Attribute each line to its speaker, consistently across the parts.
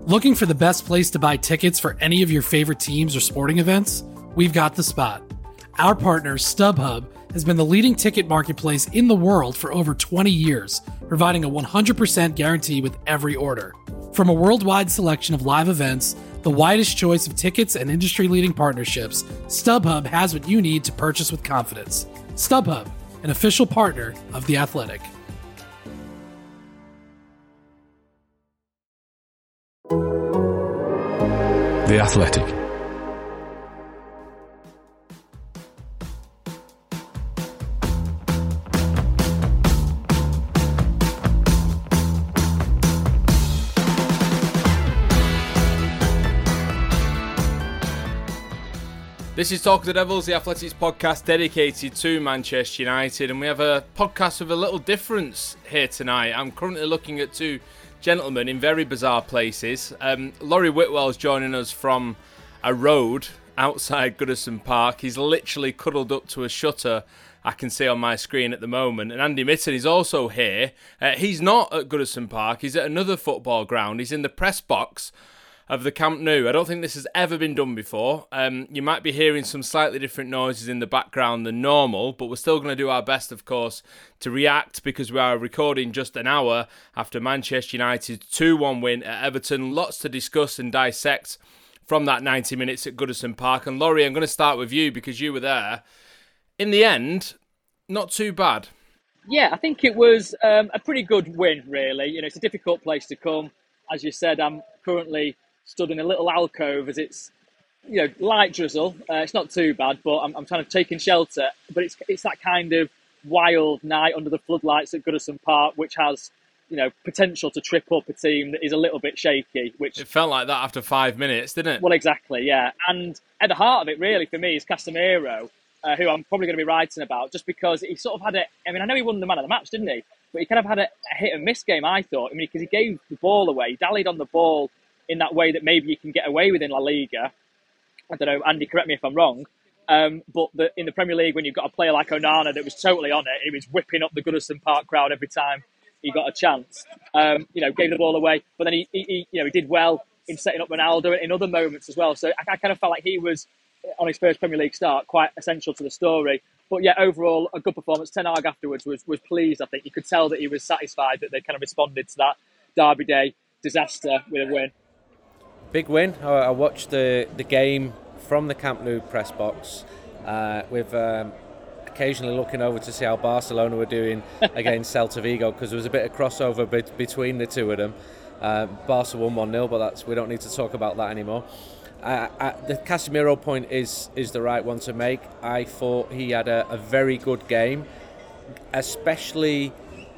Speaker 1: Looking for the best place to buy tickets for any of your favorite teams or sporting events? We've got the spot. Our partner, StubHub, has been the leading ticket marketplace in the world for over 20 years, providing a 100% guarantee with every order. From a worldwide selection of live events, the widest choice of tickets and industry-leading partnerships, StubHub has what you need to purchase with confidence. StubHub, an official partner of The Athletic.
Speaker 2: The Athletic.
Speaker 3: This is Talk of the Devils, the Athletics podcast dedicated to Manchester United, and we have a podcast with a little difference here tonight. I'm currently looking at two gentlemen in very bizarre places. Laurie Whitwell's joining us from a road outside Goodison Park. He's literally cuddled up to a shutter I can see on my screen at the moment. And Andy Mitten is also here. He's not at Goodison Park. He's at another football ground. He's in the press box of the Camp Nou. I don't think this has ever been done before. You might be hearing some slightly different noises in the background than normal, but we're still going to do our best, of course, to react because we are recording just an hour after Manchester United's 2-1 win at Everton. Lots to discuss and dissect from that 90 minutes at Goodison Park. And Laurie, I'm going to start with you because you were there. In the end, not too bad.
Speaker 4: Yeah, I think it was a pretty good win, really. You know, it's a difficult place to come. As you said, I'm currently stood in a little alcove as it's, you know, light drizzle. It's not too bad, but I'm trying to take in shelter. But it's that kind of wild night under the floodlights at Goodison Park, which has, you know, potential to trip up a team that is a little bit shaky. Which
Speaker 3: it felt like that after 5 minutes, didn't it?
Speaker 4: Well, exactly, yeah. And at the heart of it, really, for me, is Casemiro, who I'm probably going to be writing about, just because he sort of had I know he won the man of the match, didn't he? But he kind of had a hit and miss game, I thought. I mean, because he gave the ball away, he dallied on the ball in that way that maybe you can get away with in La Liga. I don't know, Andy, correct me if I'm wrong. But in the Premier League, when you've got a player like Onana that was totally on it, he was whipping up the Goodison Park crowd every time he got a chance. You know, gave the ball away, but then he did well in setting up Ronaldo in other moments as well. So I kind of felt like he was, on his first Premier League start, quite essential to the story. But yeah, overall, a good performance. Ten Hag afterwards was pleased, I think. You could tell that he was satisfied that they kind of responded to that Derby Day disaster with a win.
Speaker 5: Big win. I watched the game from the Camp Nou press box with occasionally looking over to see how Barcelona were doing against Celta Vigo, because there was a bit of crossover between the two of them. Barca won 1-0, but we don't need to talk about that anymore. The Casemiro point is the right one to make. I thought he had a very good game, especially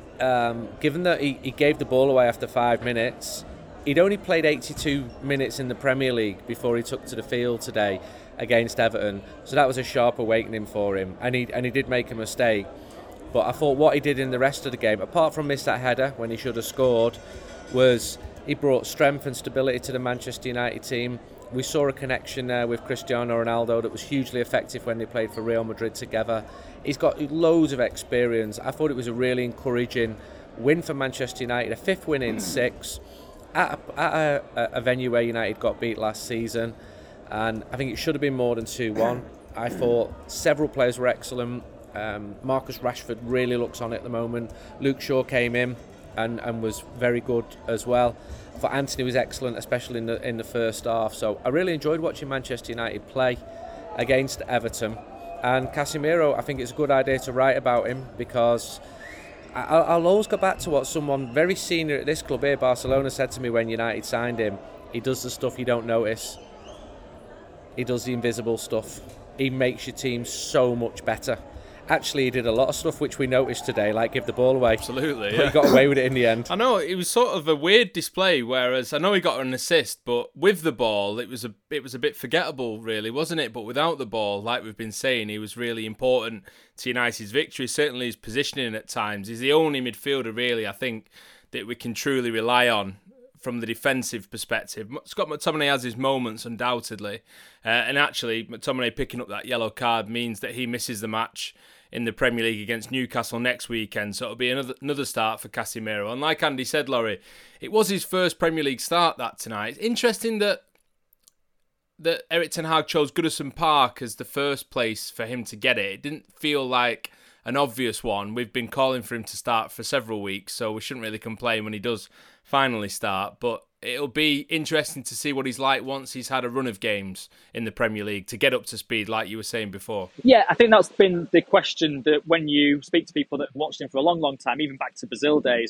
Speaker 5: given that he gave the ball away after 5 minutes. He'd only played 82 minutes in the Premier League before he took to the field today against Everton, so that was a sharp awakening for him, and he did make a mistake. But I thought what he did in the rest of the game, apart from miss that header when he should have scored, was he brought strength and stability to the Manchester United team. We saw a connection there with Cristiano Ronaldo that was hugely effective when they played for Real Madrid together. He's got loads of experience. I thought it was a really encouraging win for Manchester United, a 5th win in 6. At a venue where United got beat last season, and I think it should have been more than 2-1. I thought several players were excellent. Marcus Rashford really looks on at the moment. Luke Shaw came in and was very good as well. I thought Anthony was excellent, especially in the first half. So I really enjoyed watching Manchester United play against Everton. And Casemiro, I think it's a good idea to write about him, because I'll always go back to what someone very senior at this club here, Barcelona, said to me when United signed him. He does the stuff you don't notice. He does the invisible stuff. He makes your team so much better. Actually, he did a lot of stuff which we noticed today, like give the ball away.
Speaker 3: Absolutely,
Speaker 5: but he got away with it in the end.
Speaker 3: I know, it was sort of a weird display, whereas I know he got an assist, but with the ball, it was a bit forgettable, really, wasn't it? But without the ball, like we've been saying, he was really important to United's victory. Certainly his positioning at times. He's the only midfielder, really, I think, that we can truly rely on from the defensive perspective. Scott McTominay has his moments, undoubtedly. And actually, McTominay picking up that yellow card means that he misses the match in the Premier League against Newcastle next weekend. So it'll be another start for Casemiro. And like Andy said, Laurie, it was his first Premier League start that tonight. It's interesting that Erik ten Hag chose Goodison Park as the first place for him to get it. It didn't feel like an obvious one. We've been calling for him to start for several weeks, so we shouldn't really complain when he does finally start. But it'll be interesting to see what he's like once he's had a run of games in the Premier League to get up to speed, like you were saying before.
Speaker 4: Yeah, I think that's been the question that when you speak to people that have watched him for a long, long time, even back to Brazil days,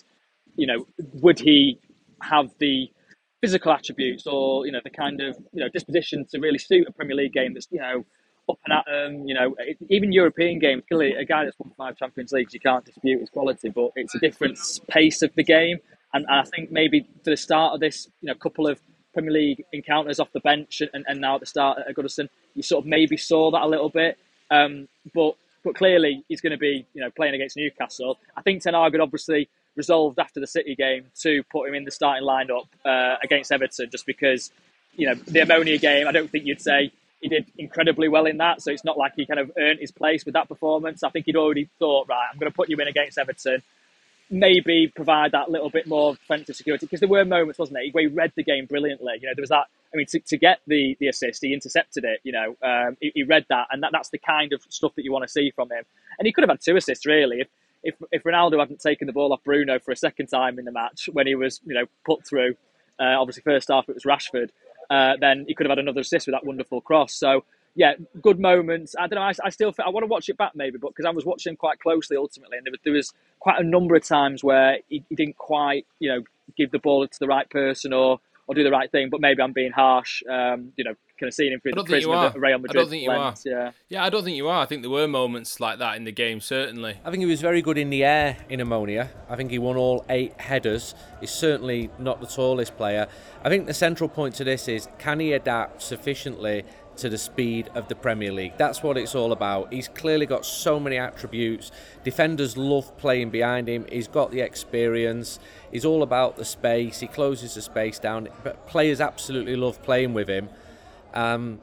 Speaker 4: would he have the physical attributes or, the kind of, disposition to really suit a Premier League game that's, up and at them, even European games. Clearly, a guy that's won 5 Champions Leagues, you can't dispute his quality, but it's a different pace of the game. And I think maybe for the start of this, couple of Premier League encounters off the bench and now at the start at Goodison, you sort of maybe saw that a little bit. But clearly he's going to be, playing against Newcastle. I think Ten Hag had obviously resolved after the City game to put him in the starting lineup against Everton, just because, the Ammonia game, I don't think you'd say he did incredibly well in that. So it's not like he kind of earned his place with that performance. I think he'd already thought, right, I'm going to put you in against Everton. Maybe provide that little bit more defensive security, because there were moments, wasn't there, where he read the game brilliantly. There was that. I mean, to get the assist, he intercepted it. He read that, and that's the kind of stuff that you want to see from him. And he could have had 2 assists really if Ronaldo hadn't taken the ball off Bruno for a second time in the match when he was put through. Obviously, first half it was Rashford. Then he could have had another assist with that wonderful cross. So. Yeah, good moments. I don't know. I still I want to watch it back maybe, but because I was watching him quite closely ultimately, and there was quite a number of times where he didn't quite, give the ball to the right person or do the right thing. But maybe I'm being harsh. Kind of seeing him through the prism of the Real Madrid lens.
Speaker 3: Yeah, I don't think you are. I think there were moments like that in the game, certainly.
Speaker 5: I think he was very good in the air in Ammonia. I think he won all 8 headers. He's certainly not the tallest player. I think the central point to this is, can he adapt sufficiently to the speed of the Premier League? That's what it's all about. He's clearly got so many attributes. Defenders love playing behind him. He's got the experience. He's all about the space. He closes the space down. But players absolutely love playing with him. And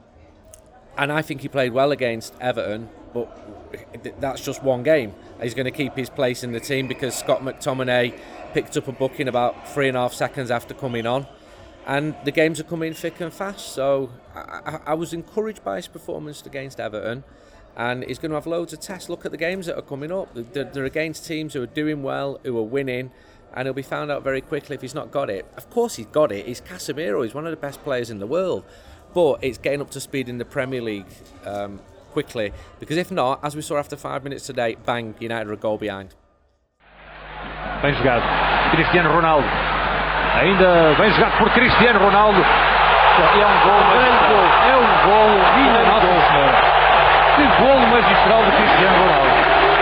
Speaker 5: I think he played well against Everton, but that's just one game. He's going to keep his place in the team because Scott McTominay picked up a booking about 3.5 seconds after coming on. And the games are coming thick and fast, so I was encouraged by his performance against Everton, and he's going to have loads of tests. Look at the games that are coming up. They're against teams who are doing well, who are winning, and he'll be found out very quickly if he's not got it. Of course he's got it. He's Casemiro. He's one of the best players in the world. But it's getting up to speed in the Premier League quickly, because if not, as we saw after 5 minutes today, bang, United are a goal behind.
Speaker 2: Bem jogado. Cristiano Ronaldo. Ainda bem jogado por Cristiano Ronaldo. É um golo minha Nossa Senhora. Que golo magistral de Cristiano Ronaldo.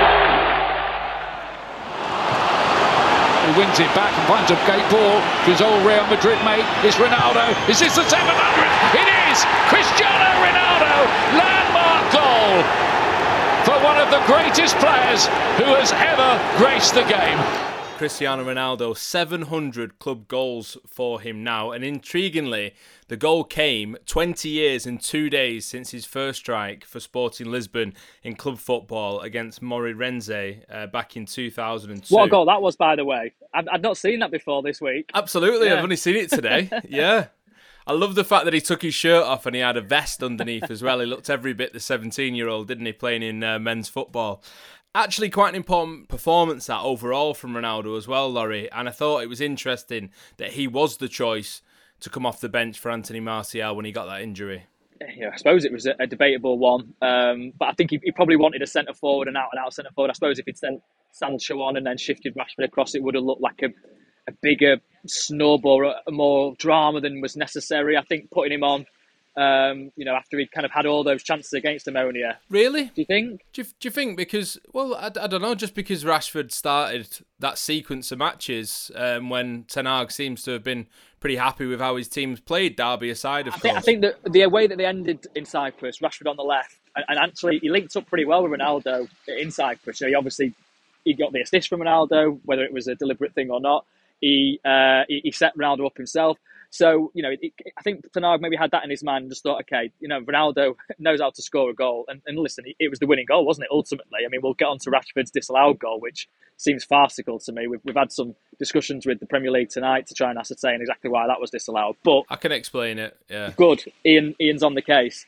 Speaker 2: He wins it back and finds a great ball to his old Real Madrid mate. It's Ronaldo. Is this the 700th? It is! Cristiano Ronaldo! Landmark goal for one of the greatest players who has ever graced the game.
Speaker 3: Cristiano Ronaldo, 700 club goals for him now, and intriguingly, the goal came 20 years and 2 days since his first strike for Sporting Lisbon in club football against Moreirense back in 2002.
Speaker 4: What a goal that was, by the way. I'd not seen that before this week.
Speaker 3: Absolutely, yeah. I've only seen it today. Yeah. I love the fact that he took his shirt off and he had a vest underneath as well. He looked every bit the 17-year-old, didn't he, playing in men's football. Actually, quite an important performance that overall from Ronaldo as well, Laurie. And I thought it was interesting that he was the choice to come off the bench for Anthony Martial when he got that injury.
Speaker 4: Yeah, I suppose it was a debatable one. But I think he probably wanted a centre forward, an out-and-out centre forward. I suppose if he'd sent Sancho on and then shifted Rashford across, it would have looked like a bigger snub or a more drama than was necessary. I think putting him on, after he'd kind of had all those chances against Ammonia.
Speaker 3: Really?
Speaker 4: Do you think?
Speaker 3: Do you think because, well, I don't know, just because Rashford started that sequence of matches when Ten Hag seems to have been pretty happy with how his team's played, Derby aside, of course.
Speaker 4: I think that the way that they ended in Cyprus, Rashford on the left, and actually he linked up pretty well with Ronaldo in Cyprus. So he got the assist from Ronaldo, whether it was a deliberate thing or not. He set Ronaldo up himself. So, I think Ten Hag maybe had that in his mind and just thought, okay, Ronaldo knows how to score a goal. And listen, it was the winning goal, wasn't it, ultimately? I mean, we'll get on to Rashford's disallowed goal, which seems farcical to me. We've had some discussions with the Premier League tonight to try and ascertain exactly why that was disallowed. But
Speaker 3: I can explain it, yeah.
Speaker 4: Good. Ian's on the case.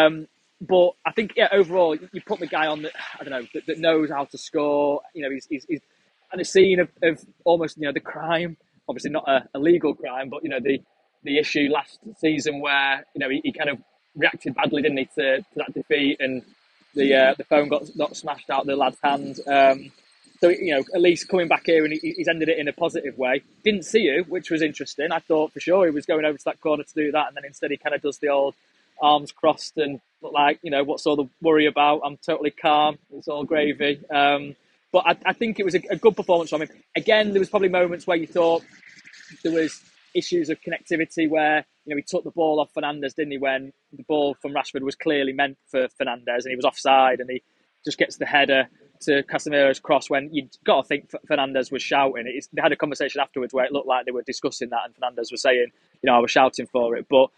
Speaker 4: But I think, overall, you put the guy on that knows how to score. He's had a scene of almost, the crime. Obviously not a legal crime, but the issue last season where he kind of reacted badly, didn't he, to that defeat, and the phone got smashed out of the lad's hand. So at least coming back here and he's ended it in a positive way. Didn't see you, which was interesting. I thought for sure he was going over to that corner to do that, and then instead he kind of does the old arms crossed and look like what's all the worry about? I'm totally calm. It's all gravy. But I think it was a good performance from him. Again, there was probably moments where you thought there was issues of connectivity where, he took the ball off Fernandes, didn't he, when the ball from Rashford was clearly meant for Fernandes and he was offside and he just gets the header to Casemiro's cross when you've got to think Fernandes was shouting. They had a conversation afterwards where it looked like they were discussing that and Fernandes was saying, I was shouting for it. But,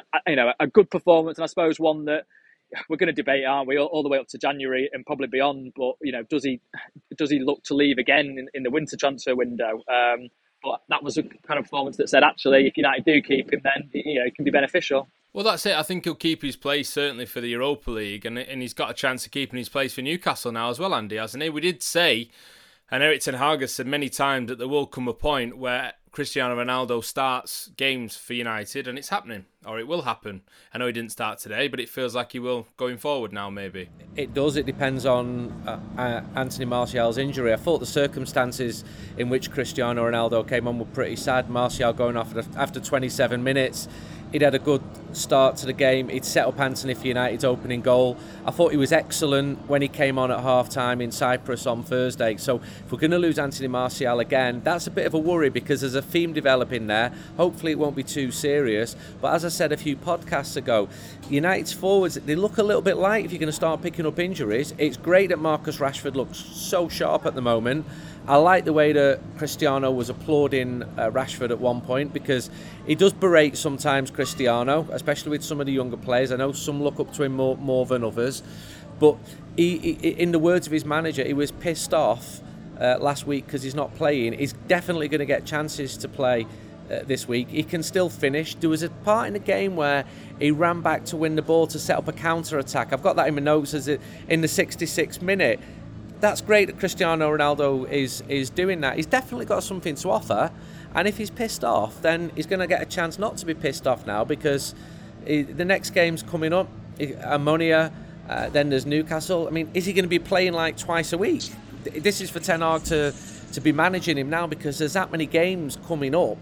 Speaker 4: a good performance, and I suppose one that we're going to debate, aren't we, all the way up to January and probably beyond. But does he look to leave again in the winter transfer window? But that was a kind of performance that said, actually, if United do keep him, then it can be beneficial.
Speaker 3: Well, that's it. I think he'll keep his place certainly for the Europa League, and he's got a chance of keeping his place for Newcastle now as well, Andy, hasn't he? We did say, and Erik ten Hag has said many times, that there will come a point where Cristiano Ronaldo starts games for United, and it's happening, or it will happen. I know he didn't start today, but it feels like he will going forward now, maybe.
Speaker 5: It does. It depends on Anthony Martial's injury. I thought the circumstances in which Cristiano Ronaldo came on were pretty sad. Martial going off after 27 minutes. He'd had a good start to the game. He'd set up Antony for United's opening goal. I thought he was excellent when he came on at half-time in Cyprus on Thursday. So if we're going to lose Anthony Martial again, that's a bit of a worry because there's a theme developing there. Hopefully it won't be too serious. But as I said a few podcasts ago, United's forwards, they look a little bit light if you're going to start picking up injuries. It's great that Marcus Rashford looks so sharp at the moment. I like the way that Cristiano was applauding Rashford at one point because he does berate sometimes Cristiano, especially with some of the younger players. I know some look up to him more than others. But he, in the words of his manager, he was pissed off last week because he's not playing. He's definitely going to get chances to play this week. He can still finish. There was a part in the game where he ran back to win the ball to set up a counter-attack. I've got that in my notes as in the 66th minute. That's great that Cristiano Ronaldo is doing that. He's definitely got something to offer, and if he's pissed off, then he's going to get a chance not to be pissed off now because the next game's coming up, Ammonia, then there's Newcastle. I mean, is he going to be playing like twice a week? This is for Ten Hag to be managing him now because there's that many games coming up,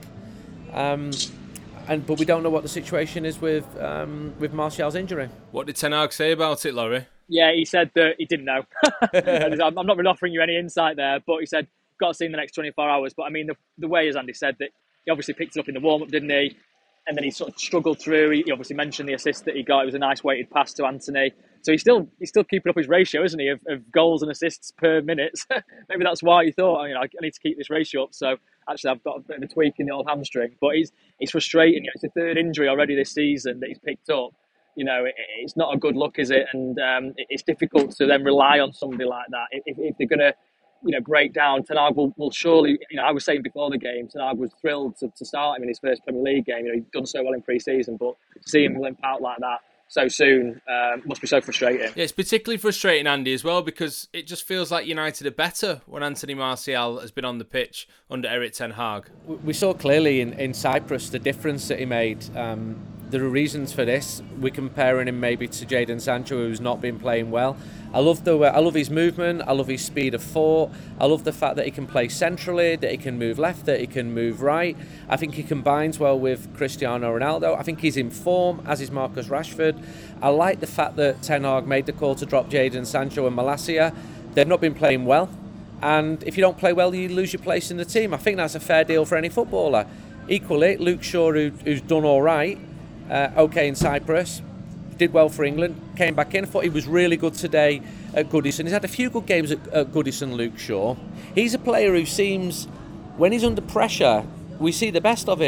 Speaker 5: but we don't know what the situation is with Martial's injury.
Speaker 3: What did Ten Hag say about it, Laurie?
Speaker 4: Yeah, he said that he didn't know. I'm not really offering you any insight there, but he said, got to see in the next 24 hours. But I mean, the way, as Andy said, that he obviously picked it up in the warm-up, didn't he? And then he sort of struggled through. He obviously mentioned the assist that he got. It was a nice weighted pass to Antony. So he's still keeping up his ratio, isn't he, of goals and assists per minute. Maybe that's why he thought, I need to keep this ratio up. So actually, I've got a bit of a tweak in the old hamstring. But it's frustrating. It's the third injury already this season that he's picked up. It's not a good look, is it? And it's difficult to then rely on somebody like that. If they're going to, break down, Ten Hag will surely, I was saying before the game, Ten Hag was thrilled to start him in his first Premier League game. He'd done so well in pre-season, but to see him limp out like that so soon must be so frustrating.
Speaker 3: Yeah, it's particularly frustrating, Andy, as well, because it just feels like United are better when Anthony Martial has been on the pitch under Erik ten Hag.
Speaker 5: We saw clearly in Cyprus the difference that he made. There are reasons for this. We're comparing him maybe to Jadon Sancho, who's not been playing well. I love his movement. I love his speed of thought. I love the fact that he can play centrally, that he can move left, that he can move right. I think he combines well with Cristiano Ronaldo. I think he's in form, as is Marcus Rashford. I like the fact that Ten Hag made the call to drop Jadon Sancho and Malacia. They've not been playing well, and if you don't play well, you lose your place in the team. I think that's a fair deal for any footballer. Equally, Luke Shaw, who's done all right, okay in Cyprus, did well for England, came back in. I thought he was really good today at Goodison. He's had a few good games at Goodison, Luke Shaw. He's a player who seems, when he's under pressure, we see the best of him.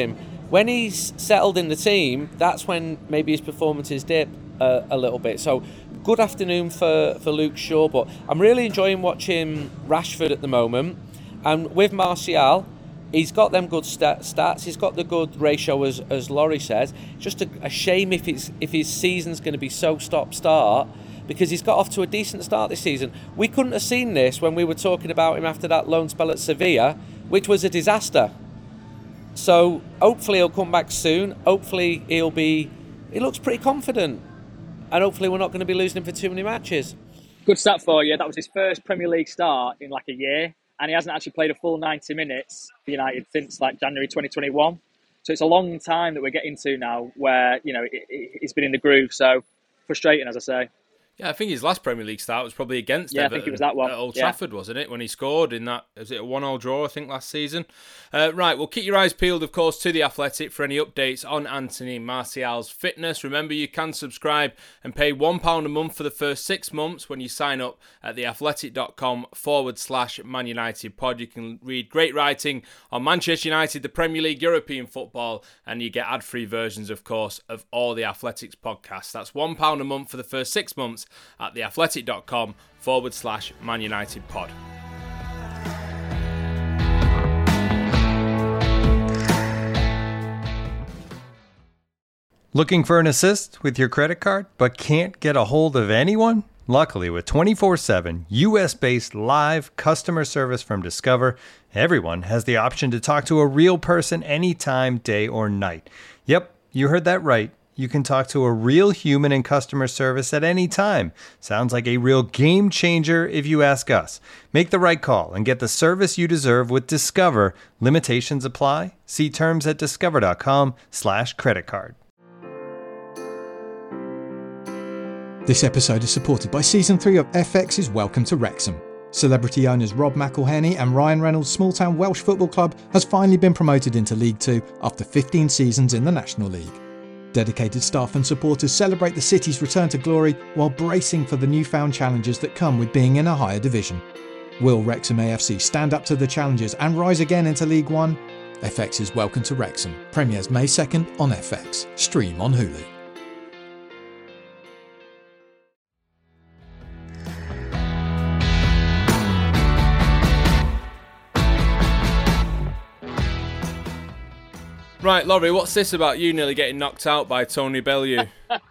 Speaker 5: When he's settled in the team, that's when maybe his performances dip a little bit. So good afternoon for Luke Shaw, but I'm really enjoying watching Rashford at the moment. And with Martial, he's got them good stats. He's got the good ratio, as Laurie says. Just a shame if his season's going to be so stop-start, because he's got off to a decent start this season. We couldn't have seen this when we were talking about him after that loan spell at Sevilla, which was a disaster. So hopefully he'll come back soon. Hopefully he looks pretty confident. And hopefully we're not going to be losing him for too many matches.
Speaker 4: Good stat for you. That was his first Premier League start in like a year. And he hasn't actually played a full 90 minutes for United since like January 2021. So it's a long time that we're getting to now where, he's been in the groove. So frustrating, as I say.
Speaker 3: Yeah, I think his last Premier League start was probably against Everton.
Speaker 4: I think it was that one.
Speaker 3: At Old Trafford, wasn't it? When he scored in that, was it a 1-1 draw, I think, last season? Right, well, keep your eyes peeled, of course, to The Athletic for any updates on Anthony Martial's fitness. Remember, you can subscribe and pay £1 a month for the first 6 months when you sign up at theathletic.com/Man United pod. You can read great writing on Manchester United, the Premier League, European football, and you get ad-free versions, of course, of all the Athletics podcasts. That's £1 a month for the first 6 months at theathletic.com/Man United pod.
Speaker 6: Looking for an assist with your credit card but can't get a hold of anyone? Luckily, with 24/7 US-based live customer service from Discover, everyone has the option to talk to a real person anytime, day or night. Yep, you heard that right. You can talk to a real human in customer service at any time. Sounds like a real game changer if you ask us. Make the right call and get the service you deserve with Discover. Limitations apply. See terms at discover.com/creditcard.
Speaker 7: This episode is supported by Season 3 of FX's Welcome to Wrexham. Celebrity owners Rob McElhenney and Ryan Reynolds' small-town Welsh football club has finally been promoted into League 2 after 15 seasons in the National League. Dedicated staff and supporters celebrate the city's return to glory while bracing for the newfound challenges that come with being in a higher division. Will Wrexham AFC stand up to the challenges and rise again into League 1? FX's Welcome to Wrexham premieres May 2nd on FX. Stream on Hulu.
Speaker 3: Right, Laurie, what's this about you nearly getting knocked out by Tony Bellew?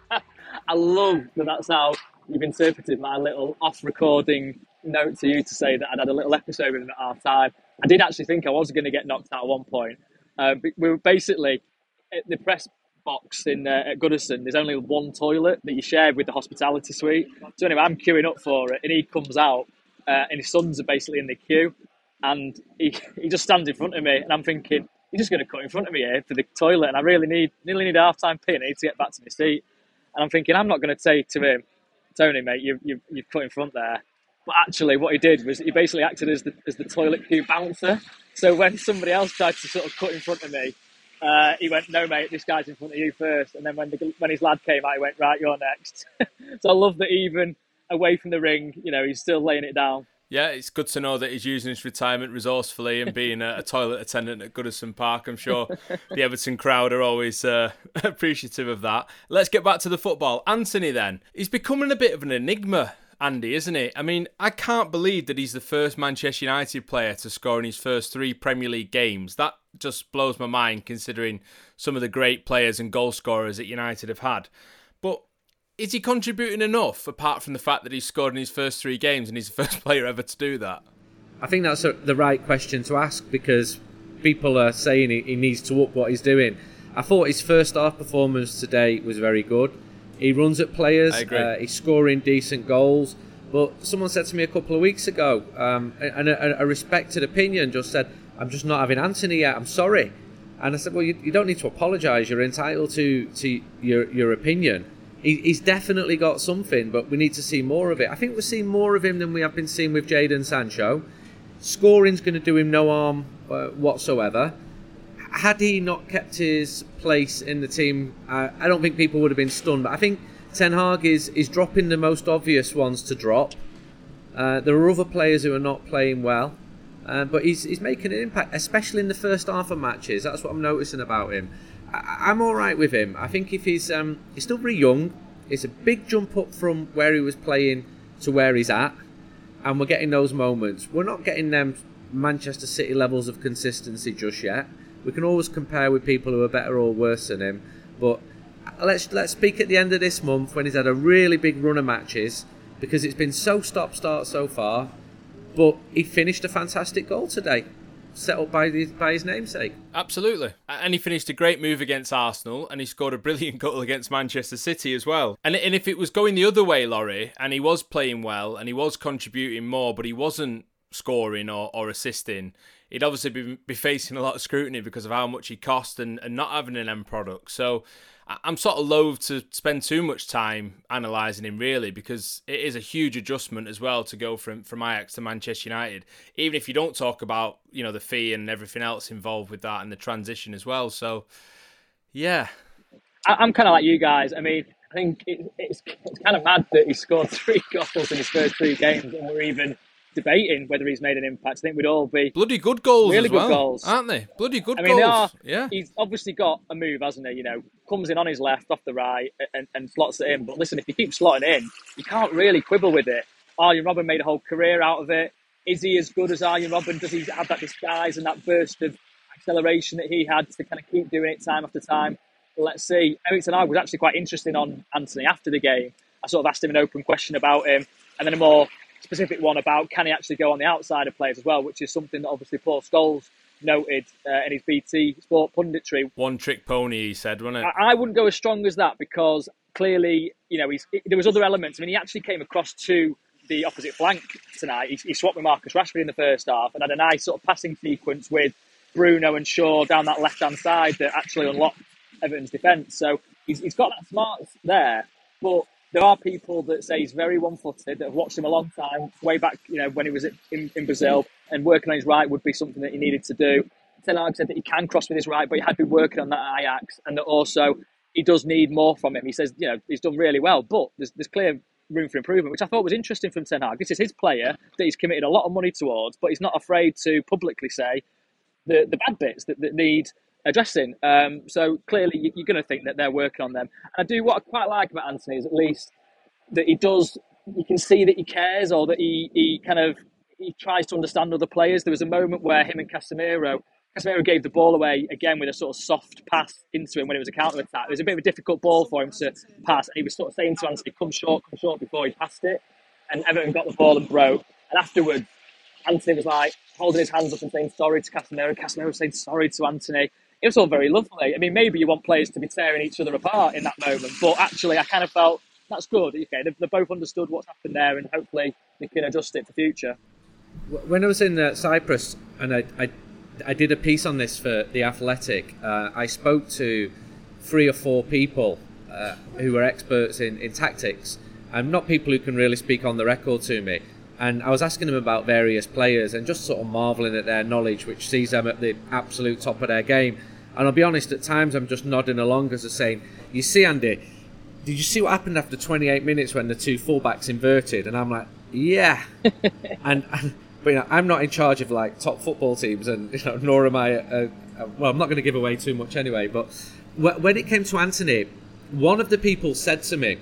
Speaker 4: I love that that's how you've interpreted my little off-recording note to you to say that I'd had a little episode with him at half-time. I did actually think I was going to get knocked out at one point. We were basically at the press box at Goodison. There's only one toilet that you share with the hospitality suite. So anyway, I'm queuing up for it, and he comes out, and his sons are basically in the queue, and he just stands in front of me, and I'm thinking, he's just going to cut in front of me here for the toilet, and I really need a half-time pee, and I need to get back to my seat. And I'm thinking, I'm not going to say to him, Tony, mate, you've cut in front there. But actually, what he did was he basically acted as the toilet queue bouncer. So when somebody else tried to sort of cut in front of me, he went, no, mate, this guy's in front of you first. And then when his lad came out, he went, right, you're next. So I love that even away from the ring, he's still laying it down.
Speaker 3: Yeah, it's good to know that he's using his retirement resourcefully and being a toilet attendant at Goodison Park. I'm sure the Everton crowd are always appreciative of that. Let's get back to the football. Anthony, then. He's becoming a bit of an enigma, Andy, isn't he? I mean, I can't believe that he's the first Manchester United player to score in his first 3 Premier League games. That just blows my mind, considering some of the great players and goal scorers that United have had. But is he contributing enough, apart from the fact that he's scored in his first 3 games and he's the first player ever to do that?
Speaker 5: I think that's the right question to ask, because people are saying he needs to up what he's doing. I thought his first half performance today was very good. He runs at players, he's scoring decent goals. But someone said to me a couple of weeks ago, and a respected opinion just said, I'm just not having Anthony yet, I'm sorry. And I said, well, you don't need to apologise, you're entitled to your opinion. He's definitely got something, but we need to see more of it. I think we're seeing more of him than we have been seeing with Jadon Sancho. Scoring's going to do him no harm whatsoever. Had he not kept his place in the team, I don't think people would have been stunned. But I think Ten Hag is dropping the most obvious ones to drop. There are other players who are not playing well, but he's making an impact, especially in the first half of matches. That's what I'm noticing about him. I'm all right with him. I think if he's still very young, it's a big jump up from where he was playing to where he's at, and we're getting those moments. We're not getting them Manchester City levels of consistency just yet. We can always compare with people who are better or worse than him, but let's speak at the end of this month when he's had a really big run of matches, because it's been so stop-start so far. But he finished a fantastic goal today, set up by his namesake.
Speaker 3: Absolutely. And he finished a great move against Arsenal, and he scored a brilliant goal against Manchester City as well. And if it was going the other way, Laurie, and he was playing well and he was contributing more, but he wasn't scoring or assisting, he'd obviously be facing a lot of scrutiny because of how much he cost and not having an end product. So I'm sort of loath to spend too much time analysing him, really, because it is a huge adjustment as well to go from Ajax to Manchester United, even if you don't talk about, the fee and everything else involved with that and the transition as well. So, yeah.
Speaker 4: I'm kind of like you guys. I mean, I think it's kind of mad that he scored 3 goals in his first 3 games, and we're even debating whether he's made an impact. I think we'd all be
Speaker 3: bloody good goals,
Speaker 4: really
Speaker 3: as well,
Speaker 4: good goals,
Speaker 3: aren't they? Bloody good
Speaker 4: goals.
Speaker 3: They are. Yeah,
Speaker 4: he's obviously got a move, hasn't he? Comes in on his left, off the right, and slots it in. But listen, if he keeps slotting in, you can't really quibble with it. Arjen Robben made a whole career out of it. Is he as good as Arjen Robben? Does he have that disguise and that burst of acceleration that he had to kind of keep doing it time after time? Let's see. Erik ten Hag was actually quite interesting on Antony after the game. I sort of asked him an open question about him, and then a more specific one about can he actually go on the outside of players as well, which is something that obviously Paul Scholes noted in his BT Sport punditry.
Speaker 3: One trick pony, he said, wasn't it?
Speaker 4: I wouldn't go as strong as that, because clearly, there was other elements. I mean, he actually came across to the opposite flank tonight. He swapped with Marcus Rashford in the first half and had a nice sort of passing sequence with Bruno and Shaw down that left-hand side that actually unlocked Everton's defence. So he's got that smarts there, but there are people that say he's very one-footed, that have watched him a long time, way back, when he was in Brazil, and working on his right would be something that he needed to do. Ten Hag said that he can cross with his right, but he had been working on that at Ajax, and that also he does need more from him. He says, he's done really well, but there's clear room for improvement, which I thought was interesting from Ten Hag. This is his player that he's committed a lot of money towards, but he's not afraid to publicly say the bad bits that need addressing. So clearly you're going to think that they're working on them. And what I quite like about Antony is at least that he does, you can see that he cares, or that he tries to understand other players. There was a moment where him and Casemiro gave the ball away again with a sort of soft pass into him when it was a counter-attack. It was a bit of a difficult ball for him to pass, and he was sort of saying to Antony, come short before he passed it. And Everton got the ball and broke. And afterwards, Antony was like holding his hands up and saying sorry to Casemiro. Casemiro was saying sorry to Antony. It was all very lovely. I mean, maybe you want players to be tearing each other apart in that moment, but actually I kind of felt that's good. Okay, they've both understood what's happened there, and hopefully they can adjust it for future.
Speaker 5: When I was in Cyprus, and I did a piece on this for The Athletic, I spoke to 3 or 4 people who were experts in tactics, and not people who can really speak on the record to me. And I was asking them about various players and just sort of marvelling at their knowledge, which sees them at the absolute top of their game. And I'll be honest, at times I'm just nodding along as they're saying, you see, Andy, did you see what happened after 28 minutes when the 2 fullbacks inverted? And I'm like, yeah. But I'm not in charge of like top football teams, and nor am I. Well, I'm not going to give away too much anyway. But when it came to Antony, one of the people said to me,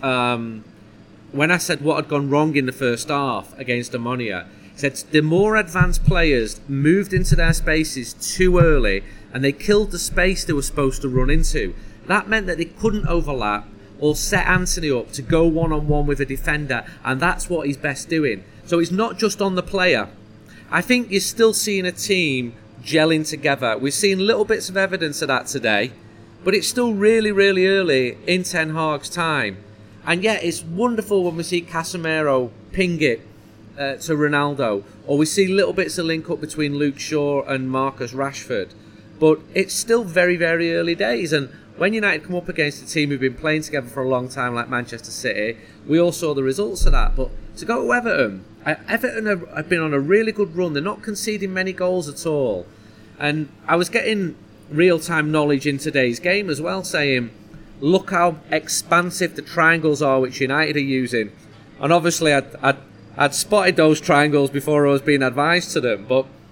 Speaker 5: when I said what had gone wrong in the first half against Ammonia, said the more advanced players moved into their spaces too early, and they killed the space they were supposed to run into. That meant that they couldn't overlap or set Antony up to go one-on-one with a defender, and that's what he's best doing. So it's not just on the player. I think you're still seeing a team gelling together. We've seen little bits of evidence of that today, but it's still really, really early in Ten Hag's time. And yet it's wonderful when we see Casemiro ping it to Ronaldo, or we see little bits of link-up between Luke Shaw and Marcus Rashford. But it's still very, very early days, and when United come up against a team who've been playing together for a long time like Manchester City, we all saw the results of that. But to go to Everton, Everton have been on a really good run. They're not conceding many goals at all. And I was getting real-time knowledge in today's game as well, saying, look how expansive the triangles are which United are using. And obviously I'd spotted those triangles before I was being advised to them. But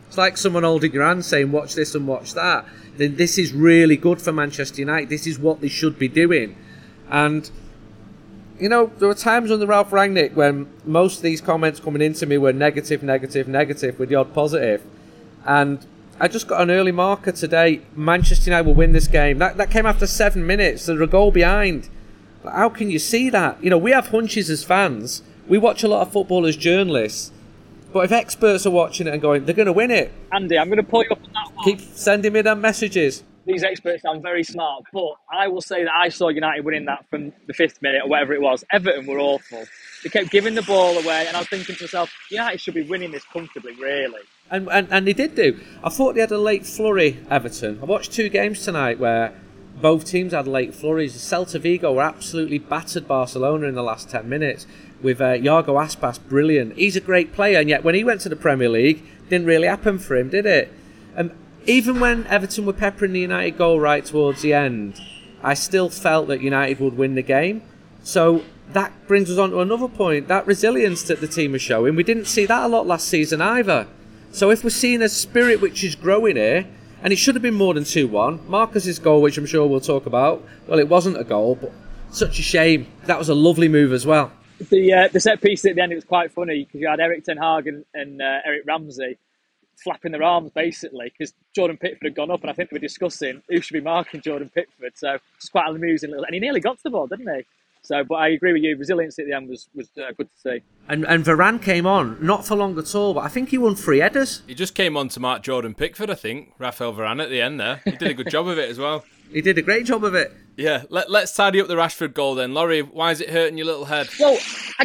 Speaker 5: It's like someone holding your hand saying, watch this and watch that. Then this is really good for Manchester United. This is what they should be doing. And, you know, there were times under Ralph Rangnick when most of these comments coming into me were negative, with the odd positive. And I just got an early marker today. Manchester United will win this game. That came after 7 minutes. They're a goal behind. How can you see that? You know, we have hunches as fans. We watch a lot of football as journalists. But if experts are watching it and going, they're going to win it.
Speaker 4: Andy, I'm going to pull you up on that one.
Speaker 5: Keep sending me them messages.
Speaker 4: These experts sound very smart, but I will say that I saw United winning that from the 5th minute or whatever it was. Everton were awful. They kept giving the ball away, and I was thinking to myself, United should be winning this comfortably, really.
Speaker 5: And they did do. I thought they had a late flurry, Everton. I watched 2 games tonight where both teams had late flurries. Celta Vigo were absolutely battered Barcelona in the last 10 minutes with Iago Aspas, brilliant. He's a great player, and yet when he went to the Premier League, didn't really happen for him, did it? Even when Everton were peppering the United goal right towards the end, I still felt that United would win the game. So that brings us on to another point, that resilience that the team is showing. We didn't see that a lot last season either. So if we're seeing a spirit which is growing here, and it should have been more than 2-1. Marcus's goal, which I'm sure we'll talk about, well, it wasn't a goal, but such a shame. That was a lovely move as well.
Speaker 4: The set piece at the end, it was quite funny because you had Eric Ten Hag and Eric Ramsey flapping their arms basically because Jordan Pickford had gone up, and I think they were discussing who should be marking Jordan Pickford. So it's quite an amusing little, and he nearly got to the ball, didn't he? So, but I agree with you. Resilience at the end was good to see.
Speaker 5: And Varane came on, not for long at all, but I think he won 3 headers.
Speaker 3: He just came on to mark Jordan Pickford, I think. Rafael Varane at the end there. He did a good job of it as well.
Speaker 5: He did a great job of it.
Speaker 3: Yeah, let's tidy up the Rashford goal then. Laurie, why is it hurting your little head?
Speaker 4: Well,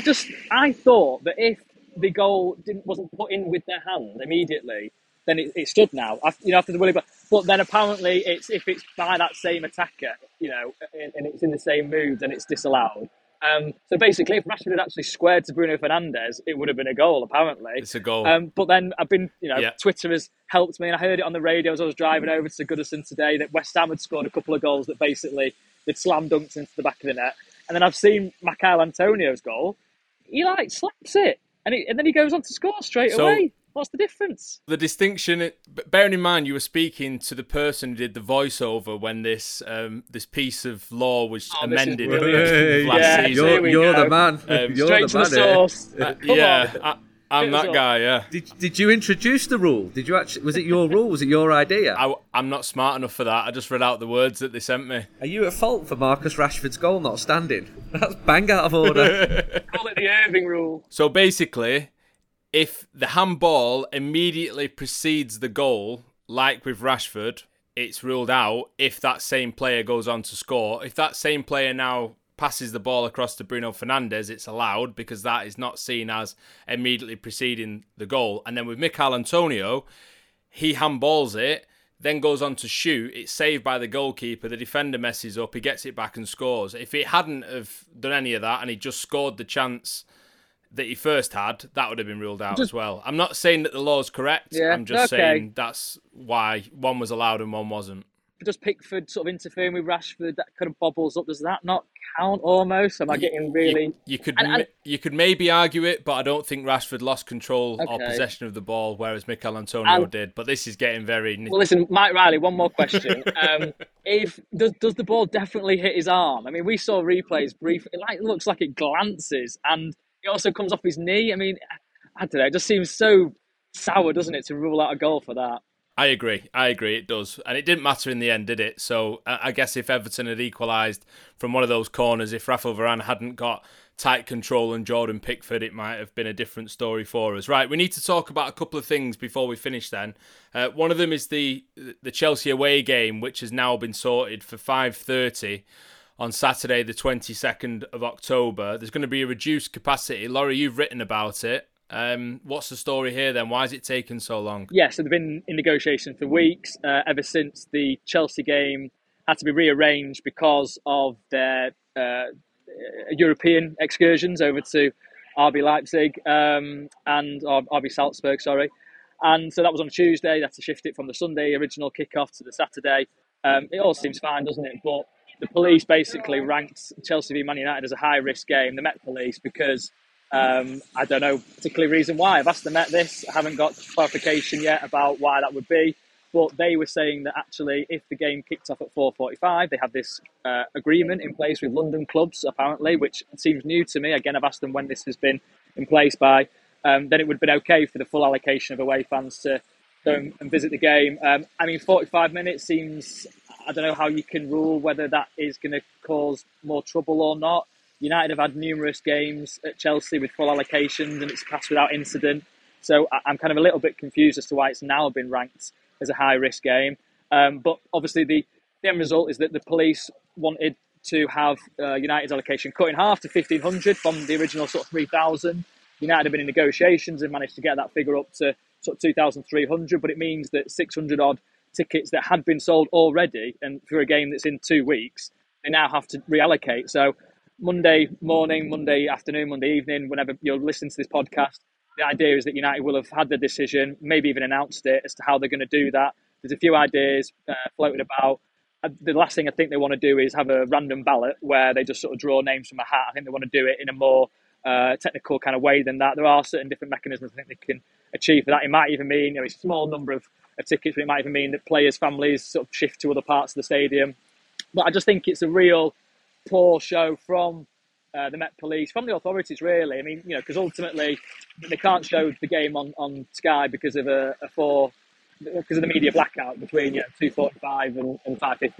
Speaker 4: I thought that if the goal wasn't put in with their hand immediately, then it stood now. After the Willie, but then apparently if it's by that same attacker, and it's in the same move, then it's disallowed. So basically, if Rashford had actually squared to Bruno Fernandes, it would have been a goal, apparently.
Speaker 3: It's a goal.
Speaker 4: But then I've been, Twitter has helped me, and I heard it on the radio as I was driving over to Goodison today that West Ham had scored a couple of goals that basically they'd slam dunked into the back of the net. And then I've seen Michail Antonio's goal. He slaps it, and then he goes on to score straight away. What's the difference?
Speaker 3: The distinction, bearing in mind you were speaking to the person who did the voiceover when this piece of law was amended last season.
Speaker 5: You're the man.
Speaker 4: Straight to the source.
Speaker 3: I'm that guy, yeah.
Speaker 5: Did you introduce the rule? Did you actually? Was it your rule? Was it your idea?
Speaker 3: I'm not smart enough for that. I just read out the words that they sent me.
Speaker 5: Are you at fault for Marcus Rashford's goal not standing? That's bang out of order.
Speaker 4: Call it the Irving rule.
Speaker 3: So basically, if the handball immediately precedes the goal, like with Rashford, it's ruled out if that same player goes on to score. If that same player now passes the ball across to Bruno Fernandes, it's allowed because that is not seen as immediately preceding the goal. And then with Michail Antonio, he handballs it, then goes on to shoot. It's saved by the goalkeeper. The defender messes up. He gets it back and scores. If he hadn't have done any of that and he just scored the chance that he first had, that would have been ruled out as well. I'm not saying that the law's correct.
Speaker 4: Yeah,
Speaker 3: I'm just saying that's why one was allowed and one wasn't.
Speaker 4: Does Pickford sort of interfering with Rashford, that kind of bobbles up? Does that not count almost? Am I getting really...
Speaker 3: You could maybe argue it, but I don't think Rashford lost control or possession of the ball, whereas Michail Antonio did. But this is getting very...
Speaker 4: Well, listen, Mike Riley, one more question. Does the ball definitely hit his arm? I mean, we saw replays briefly. It looks like it glances, and it also comes off his knee. I mean, I don't know. It just seems so sour, doesn't it, to rule out a goal for that?
Speaker 3: I agree, it does. And it didn't matter in the end, did it? So I guess if Everton had equalised from one of those corners, if Rafael Varane hadn't got tight control and Jordan Pickford, it might have been a different story for us. Right, we need to talk about a couple of things before we finish then. One of them is the Chelsea away game, which has now been sorted for 5:30 on Saturday, the 22nd of October. There's going to be a reduced capacity. Laurie, you've written about it. What's the story here then? Why has it taken so long?
Speaker 4: Yeah, so they've been in negotiation for weeks, ever since the Chelsea game had to be rearranged because of their European excursions over to RB Leipzig or RB Salzburg, sorry. And so that was on Tuesday. They had to shift it from the Sunday original kickoff to the Saturday. It all seems fine, doesn't it? But the police basically ranked Chelsea v Man United as a high-risk game, the Met Police, because I don't know particularly reason why. I've asked the Met this. I haven't got clarification yet about why that would be. But they were saying that actually if the game kicked off at 4:45, they have this agreement in place with London clubs, apparently, which seems new to me. Again, I've asked them when this has been in place by. Then it would have been okay for the full allocation of away fans to go and visit the game. 45 minutes seems... I don't know how you can rule whether that is going to cause more trouble or not. United have had numerous games at Chelsea with full allocations and it's passed without incident. So I'm kind of a little bit confused as to why it's now been ranked as a high-risk game. But obviously the end result is that the police wanted to have United's allocation cut in half to 1,500 from the original sort of 3,000. United have been in negotiations and managed to get that figure up to sort of 2,300, but it means that 600-odd tickets that had been sold already, and for a game that's in 2 weeks, they now have to reallocate. So Monday morning, Monday afternoon, Monday evening, whenever you're listening to this podcast, the idea is that United will have had the decision, maybe even announced it as to how they're going to do that. There's a few ideas floated about. The last thing I think they want to do is have a random ballot where they just sort of draw names from a hat. I think they want to do it in a more technical kind of way than that. There are certain different mechanisms I think they can achieve for that. It might even mean a small number of tickets, but it might even mean that players' families sort of shift to other parts of the stadium. But I just think it's a real poor show from the Met Police, from the authorities, really. I mean, because ultimately they can't show the game on Sky because of because of the media blackout between 2:45 and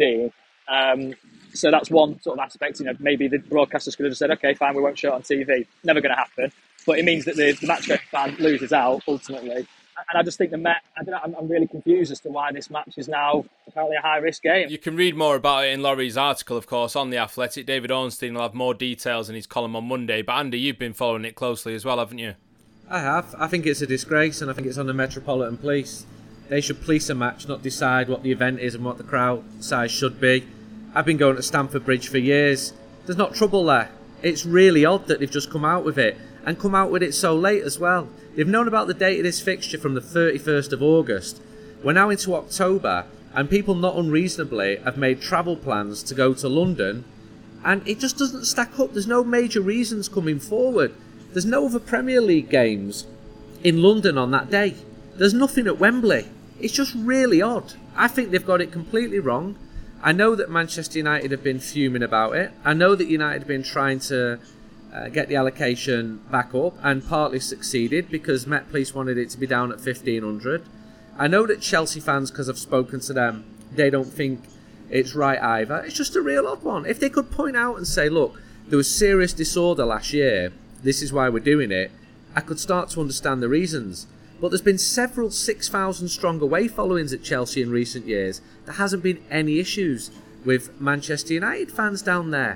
Speaker 4: 5:15. So that's one sort of aspect. Maybe the broadcasters could have just said, okay, fine, we won't show it on TV. Never going to happen. But it means that the match-going fan loses out ultimately. And I just think the Met, I'm really confused as to why this match is now apparently a high-risk game.
Speaker 3: You can read more about it in Laurie's article, of course, on The Athletic. David Ornstein will have more details in his column on Monday. But Andy, you've been following it closely as well, haven't you?
Speaker 5: I have. I think it's a disgrace, and I think it's on the Metropolitan Police. They should police a match, not decide what the event is and what the crowd size should be. I've been going to Stamford Bridge for years. There's not trouble there. It's really odd that they've just come out with it, and come out with it so late as well. They've known about the date of this fixture from the 31st of August. We're now into October, and people not unreasonably have made travel plans to go to London, and it just doesn't stack up. There's no major reasons coming forward. There's no other Premier League games in London on that day. There's nothing at Wembley. It's just really odd. I think they've got it completely wrong. I know that Manchester United have been fuming about it. I know that United have been trying to get the allocation back up and partly succeeded because Met Police wanted it to be down at 1,500. I know that Chelsea fans, because I've spoken to them, they don't think it's right either. It's just a real odd one. If they could point out and say, look, there was serious disorder last year, this is why we're doing it, I could start to understand the reasons. But there's been several 6,000 strong away followings at Chelsea in recent years. There hasn't been any issues with Manchester United fans down there.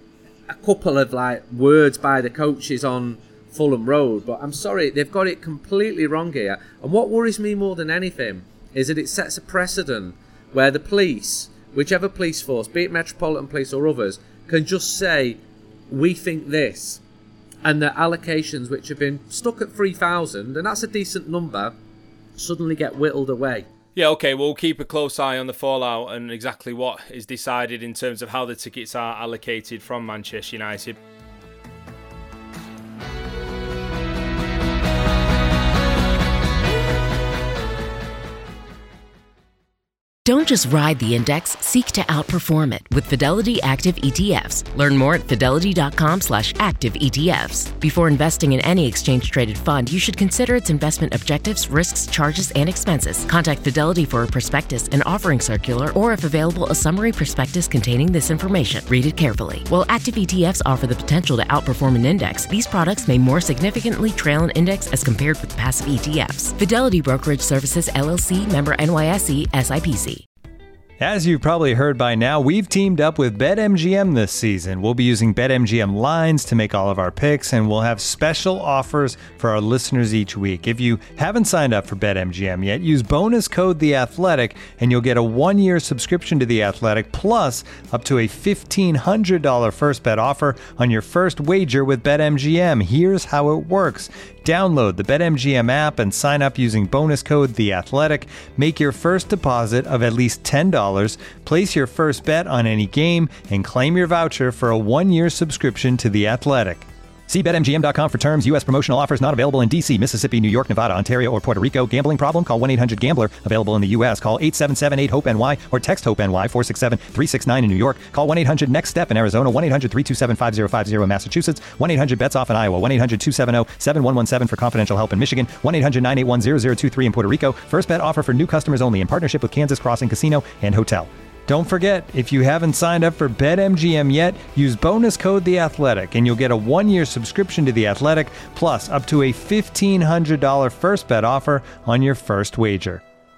Speaker 5: A couple of words by the coaches on Fulham Road, but I'm sorry, they've got it completely wrong here. And what worries me more than anything is that it sets a precedent where the police, whichever police force, be it Metropolitan Police or others, can just say, we think this. And the allocations, which have been stuck at 3,000, and that's a decent number, suddenly get whittled away.
Speaker 3: Yeah, okay, we'll keep a close eye on the fallout and exactly what is decided in terms of how the tickets are allocated from Manchester United.
Speaker 8: Don't just ride the index, seek to outperform it with Fidelity Active ETFs. Learn more at fidelity.com/active ETFs. Before investing in any exchange-traded fund, you should consider its investment objectives, risks, charges, and expenses. Contact Fidelity for a prospectus, an offering circular, or if available, a summary prospectus containing this information. Read it carefully. While active ETFs offer the potential to outperform an index, these products may more significantly trail an index as compared with passive ETFs. Fidelity Brokerage Services, LLC, member NYSE, SIPC.
Speaker 6: As you've probably heard by now, we've teamed up with BetMGM this season. We'll be using BetMGM lines to make all of our picks, and we'll have special offers for our listeners each week. If you haven't signed up for BetMGM yet, use bonus code The Athletic, and you'll get a 1-year subscription to The Athletic, plus up to a $1,500 first bet offer on your first wager with BetMGM. Here's how it works. Download the BetMGM app and sign up using bonus code The Athletic. Make your first deposit of at least $10. Place your first bet on any game and claim your voucher for a 1-year subscription to The Athletic. See BetMGM.com for terms. U.S. promotional offers not available in D.C., Mississippi, New York, Nevada, Ontario, or Puerto Rico. Gambling problem? Call 1-800-GAMBLER. Available in the U.S. Call 877-8-HOPE-NY or text HOPE-NY 467-369 in New York. Call 1-800-NEXT-STEP in Arizona. 1-800-327-5050 in Massachusetts. 1-800-BETS-OFF in Iowa. 1-800-270-7117 for confidential help in Michigan. 1-800-981-0023 in Puerto Rico. First bet offer for new customers only in partnership with Kansas Crossing Casino and Hotel. Don't forget, if you haven't signed up for BetMGM yet, use bonus code The Athletic, and you'll get a 1-year subscription to The Athletic, plus up to a $1,500 first bet offer on your first wager.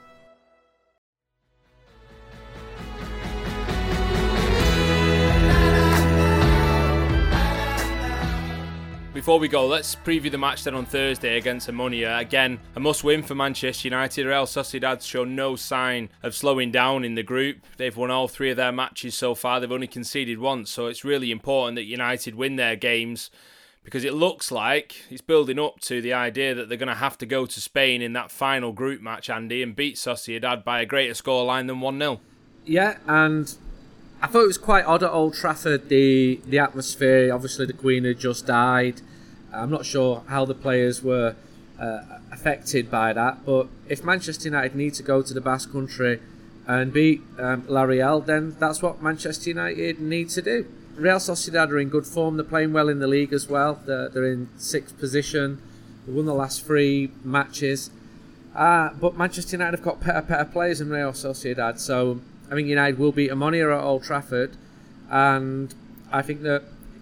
Speaker 3: Before we go, let's preview the match then on Thursday against Omonia. Again, a must-win for Manchester United. Real Sociedad show no sign of slowing down in the group. They've won all 3 of their matches so far. They've only conceded once, so it's really important that United win their games, because it looks like it's building up to the idea that they're going to have to go to Spain in that final group match, Andy, and beat Sociedad by a greater scoreline than 1-0.
Speaker 5: Yeah, and I thought it was quite odd at Old Trafford, the atmosphere. Obviously, the Queen had just died. I'm not sure how the players were affected by that, but if Manchester United need to go to the Basque Country and beat La Real, then that's what Manchester United need to do. Real Sociedad are in good form. They're playing well in the league as well. They're in 6th position. They won the last 3 matches. But Manchester United have got better players than Real Sociedad, so I think United will beat Omonia at Old Trafford, and I think that,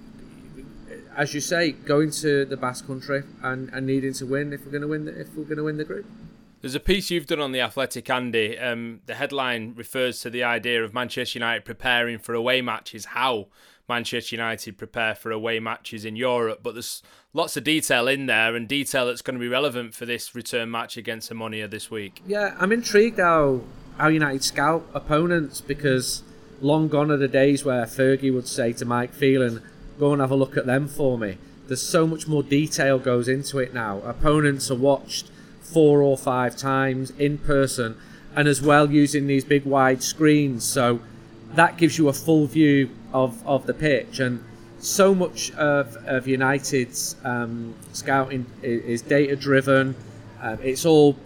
Speaker 5: as you say, going to the Basque Country and needing to win if we're going to win the group.
Speaker 3: There's a piece you've done on The Athletic, Andy. The headline refers to the idea of Manchester United preparing for away matches, how Manchester United prepare for away matches in Europe, but there's lots of detail in there, and detail that's going to be relevant for this return match against Omonia this week.
Speaker 5: Yeah, I'm intrigued how United scout opponents, because long gone are the days where Fergie would say to Mike Phelan, go and have a look at them for me. There's so much more detail goes into it now. Opponents are watched 4 or 5 times in person, and as well using these big wide screens, so that gives you a full view of the pitch. And so much of United's scouting is data driven. It's all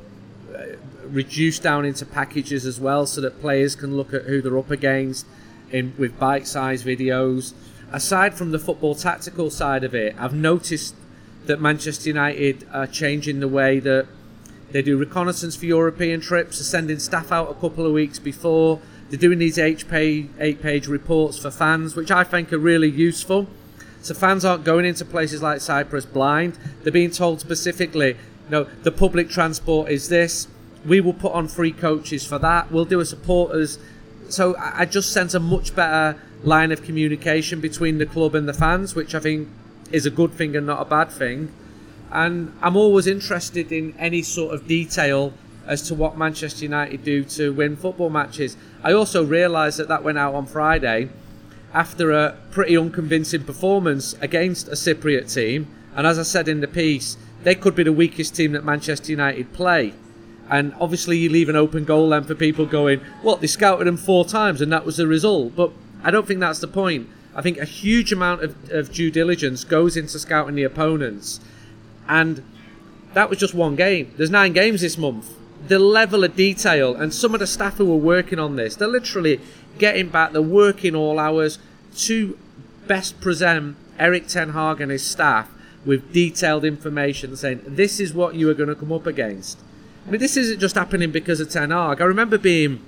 Speaker 5: reduced down into packages as well, so that players can look at who they're up against with bite-sized videos. Aside from the football tactical side of it, I've noticed that Manchester United are changing the way that they do reconnaissance for European trips. They're sending staff out a couple of weeks before. They're doing these 8-page reports for fans, which I think are really useful. So fans aren't going into places like Cyprus blind. They're being told specifically, the public transport is this. We will put on free coaches for that. We'll do a supporters. So I just sense a much better line of communication between the club and the fans, which I think is a good thing and not a bad thing. And I'm always interested in any sort of detail as to what Manchester United do to win football matches. I also realised that went out on Friday after a pretty unconvincing performance against a Cypriot team, and as I said in the piece, they could be the weakest team that Manchester United play. And obviously you leave an open goal then for people going, they scouted them 4 times and that was the result. But I don't think that's the point. I think a huge amount of due diligence goes into scouting the opponents. And that was just 1 game. There's 9 games this month. The level of detail, and some of the staff who are working on this, they're literally getting back, they're working all hours to best present Erik ten Hag and his staff with detailed information saying, this is what you are going to come up against. I mean, this isn't just happening because of Ten Hag. I remember being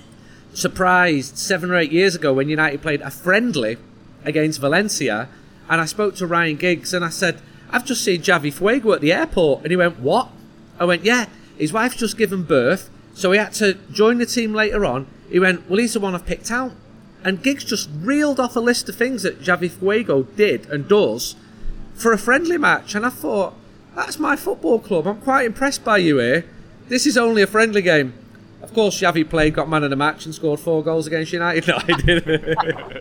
Speaker 5: surprised 7 or 8 years ago when United played a friendly against Valencia, and I spoke to Ryan Giggs and I said, I've just seen Javi Fuego at the airport. And he went, what? I went, yeah, his wife's just given birth, so he had to join the team later on. He went, well, he's the one I've picked out. And Giggs just reeled off a list of things that Javi Fuego did and does for a friendly match. And I thought, that's my football club. I'm quite impressed by you here. This is only a friendly game. Of course, Xavi played, got man of the match and scored 4 goals against United. No, I didn't.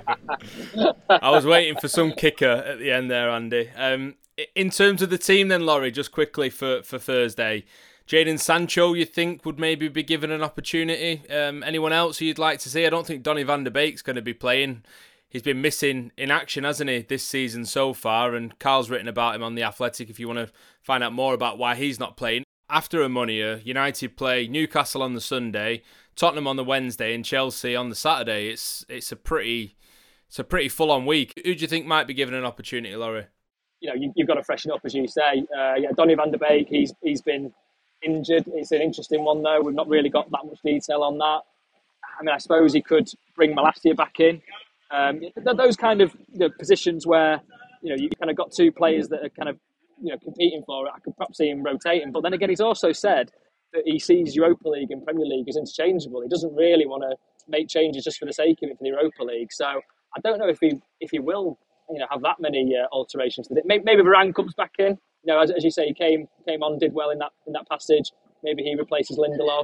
Speaker 3: I was waiting for some kicker at the end there, Andy. In terms of the team then, Laurie, just quickly for Thursday, Jadon Sancho, you think, would maybe be given an opportunity? Anyone else who you'd like to see? I don't think Donny van der Beek's going to be playing. he's been missing in action, hasn't he, this season so far? And Carl's written about him on The Athletic if you want to find out more about why he's not playing. After Omonia, United play Newcastle on the Sunday, Tottenham on the Wednesday, and Chelsea on the Saturday. It's a pretty full-on week. Who do you think might be given an opportunity, Laurie?
Speaker 4: You've got to freshen up, as you say. Donny van der Beek, he's been injured. It's an interesting one, though. We've not really got that much detail on that. I mean, I suppose he could bring Malacia back in. Those kind of positions where you kind of got two players that are kind of competing for it. I could perhaps see him rotating, but then again, he's also said that he sees Europa League and Premier League as interchangeable. He doesn't really want to make changes just for the sake of it for the Europa League. So I don't know if he will have that many alterations. Maybe Varane comes back in. As you say, he came on, did well in that passage. Maybe he replaces Lindelof.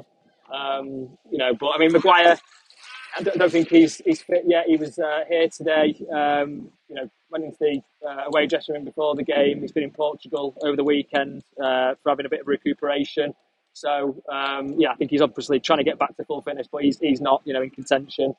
Speaker 4: But I mean, Maguire, I don't think he's fit yet. He was here today. Went into the away dressing room before the game. He's been in Portugal over the weekend for having a bit of recuperation. So I think he's obviously trying to get back to full fitness, but he's not in contention.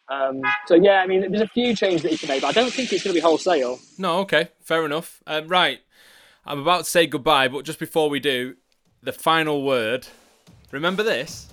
Speaker 4: I mean, there's a few changes that he can make, but I don't think it's going to be wholesale.
Speaker 3: No, okay, fair enough. Right, I'm about to say goodbye, but just before we do, the final word. Remember this?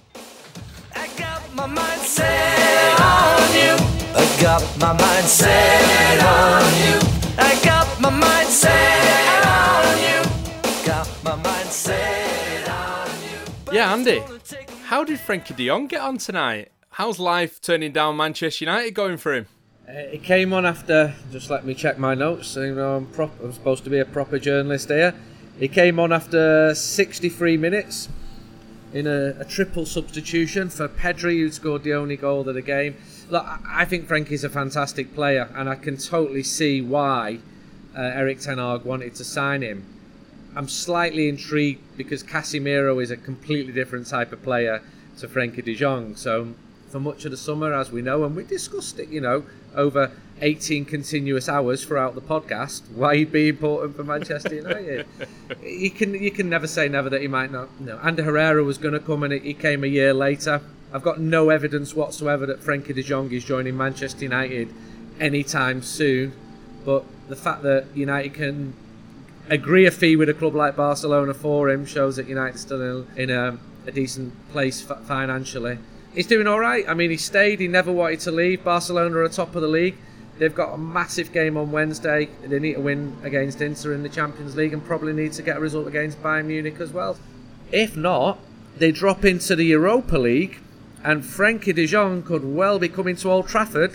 Speaker 9: I got my mind set on you. I got my mind set on you. I got my mind set on you. Got my mind set on you.
Speaker 3: Yeah, Andy, how did Frankie de Jong get on tonight? How's life turning down Manchester United going for him?
Speaker 5: He came on after, just let me check my notes, I'm supposed to be a proper journalist here. He came on after 63 minutes in a triple substitution for Pedri, who scored the only goal of the game. Look, I think Frankie's a fantastic player, and I can totally see why Erik ten Hag wanted to sign him. I'm slightly intrigued because Casemiro is a completely different type of player to Frankie de Jong. So for much of the summer, as we know, and we discussed it, over 18 continuous hours throughout the podcast, why he'd be important for Manchester United. You can never say never that he might not. Ander Herrera was going to come, and he came a year later. I've got no evidence whatsoever that Frankie de Jong is joining Manchester United anytime soon. But the fact that United can agree a fee with a club like Barcelona for him shows that United's still in a decent place financially. He's doing all right. I mean, he stayed. He never wanted to leave. Barcelona are top of the league. They've got a massive game on Wednesday. They need to win against Inter in the Champions League and probably need to get a result against Bayern Munich as well. If not, they drop into the Europa League and Frankie de Jong could well be coming to Old Trafford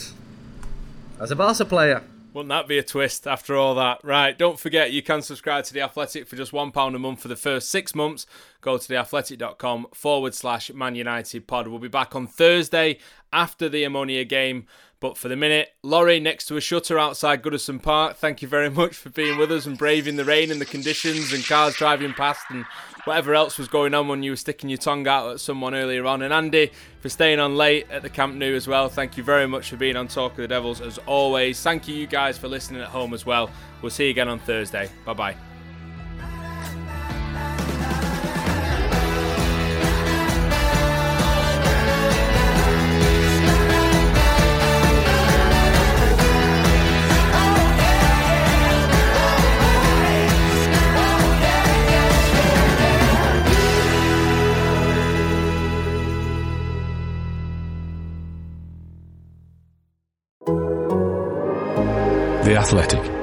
Speaker 5: as a Barca player.
Speaker 3: Wouldn't that be a twist after all that? Right, don't forget you can subscribe to The Athletic for just £1 a month for the first 6 months. Go to theathletic.com/Man United pod. We'll be back on Thursday after the Omonia game. But for the minute, Laurie next to a shutter outside Goodison Park, thank you very much for being with us and braving the rain and the conditions and cars driving past and whatever else was going on when you were sticking your tongue out at someone earlier on. And Andy, for staying on late at the Camp Nou as well, thank you very much for being on Talk of the Devils as always. Thank you guys for listening at home as well. We'll see you again on Thursday. Bye-bye.
Speaker 10: The Athletic.